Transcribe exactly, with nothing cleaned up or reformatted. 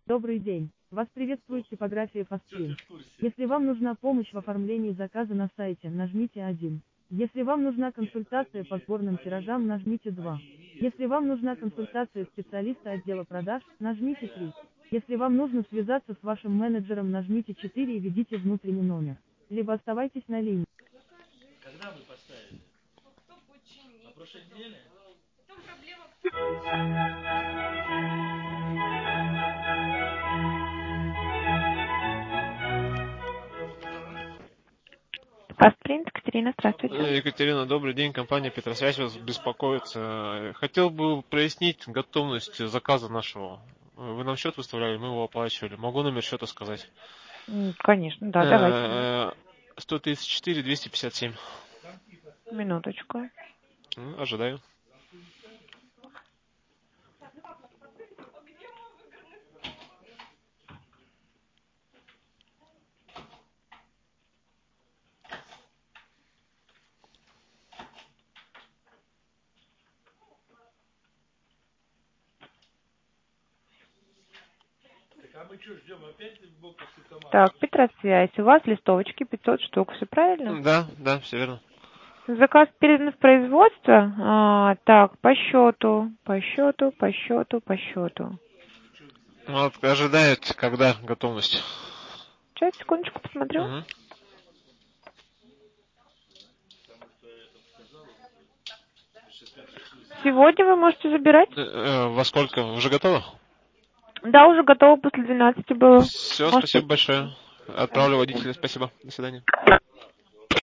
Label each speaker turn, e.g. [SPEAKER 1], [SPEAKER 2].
[SPEAKER 1] Добрый день. Вас приветствует типография Фастрин. Если вам нужна помощь в оформлении заказа на сайте, нажмите один. Если вам нужна консультация по сборным тиражам, нажмите два. Если вам нужна консультация специалиста отдела продаж, нажмите три. Если вам нужно связаться с вашим менеджером, нажмите четыре и введите внутренний номер. Либо оставайтесь на линии.
[SPEAKER 2] Когда вы поставили? На прошлой неделе?
[SPEAKER 3] Фастпринт, Екатерина, здравствуйте.
[SPEAKER 4] Екатерина, добрый день. Компания Петросвязь вас беспокоит. Хотел бы прояснить готовность заказа нашего. Вы нам счет выставляли, мы его оплачивали. Могу номер счета сказать?
[SPEAKER 3] Конечно, да, давайте.
[SPEAKER 4] сто тридцать четыре двести пятьдесят семь.
[SPEAKER 3] Минуточку.
[SPEAKER 4] Ожидаю.
[SPEAKER 3] Так, Петросвязь, у вас листовочки пятьсот штук, все правильно?
[SPEAKER 4] Да, да, все верно.
[SPEAKER 3] Заказ передан в производство. А, так, по счету, по счету, по счету, по счету.
[SPEAKER 4] Вот, ожидают, когда готовность.
[SPEAKER 3] Сейчас, секундочку, посмотрю.
[SPEAKER 4] Угу.
[SPEAKER 3] Сегодня вы можете забирать?
[SPEAKER 4] Во сколько? Уже готово?
[SPEAKER 3] Да, уже готово, после двенадцати было.
[SPEAKER 4] Все,
[SPEAKER 3] Можете...
[SPEAKER 4] спасибо большое. Отправлю водителя, спасибо. До свидания.